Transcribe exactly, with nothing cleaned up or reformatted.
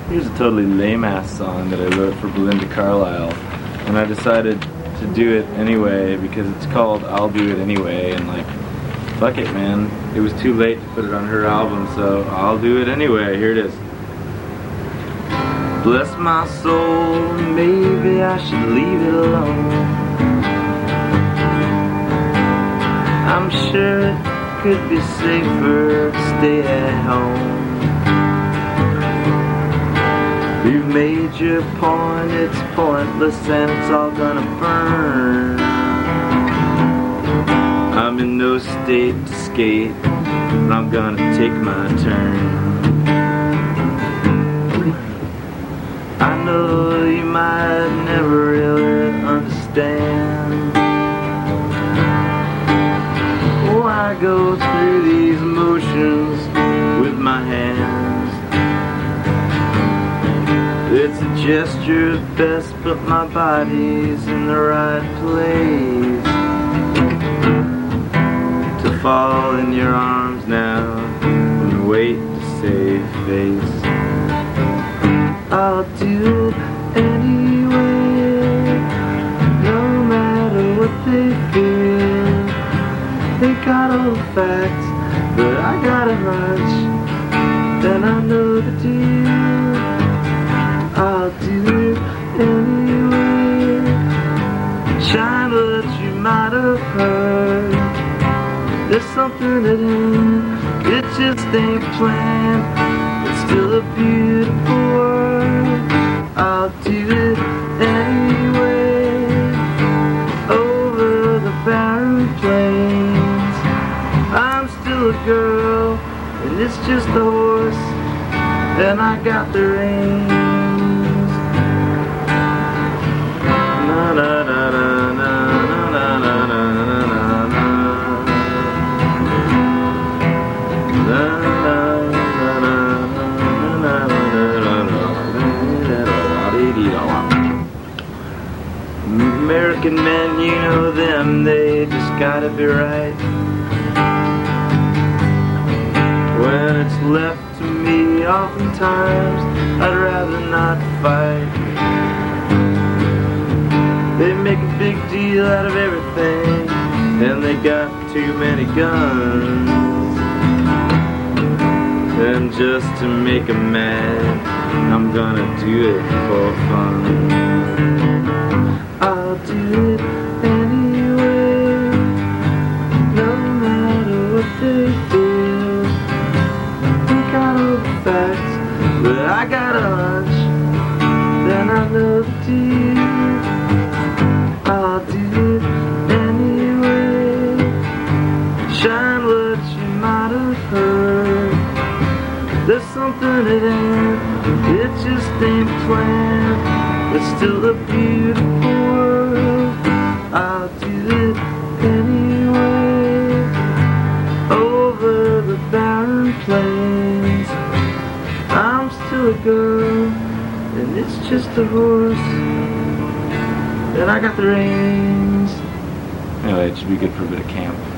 Here's a totally lame-ass song that I wrote for Belinda Carlisle, and I decided to do it anyway because it's called I'll Do It Anyway, and like, fuck it, man. It was too late to put it on her album, so I'll do it anyway. Here it is. Bless my soul, maybe I should leave it alone. I'm sure it could be safer to stay at home. You've made your point, it's pointless and it's all gonna burn. I'm in no state to skate, but I'm gonna take my turn. I know you might never really understand why I go through these motions with my hands. It's a gesture at best, but my body's in the right place to fall in your arms now and wait to save face. I'll do it anyway, no matter what they feel. They got all the facts, but I got a hunch, then I know the deal. I'll do it anyway. Shine what you might have heard. There's something that ain't, it just ain't planned. It's still a beautiful world. I'll do it anyway. Over the barren plains, I'm still a girl, and it's just a horse, and I got the reins. American men, you know them, they just gotta be right. When it's left to me, oftentimes I'd rather not fight. They make a big deal out of everything, and they got too many guns. And just to make them mad, I'm gonna do it for fun. I'll do it anyway, no matter what they feel. They got all the facts, but I got a hunch, then I know the deal. I'll do it anyway. Shine what you might have heard. There's something that ain't, it just ain't planned. It's still a beautiful world. I'll do it anyway. Over the barren plains, I'm still a girl, and it's just a horse, and I got the reins. Anyway, it should be good for a bit of camp.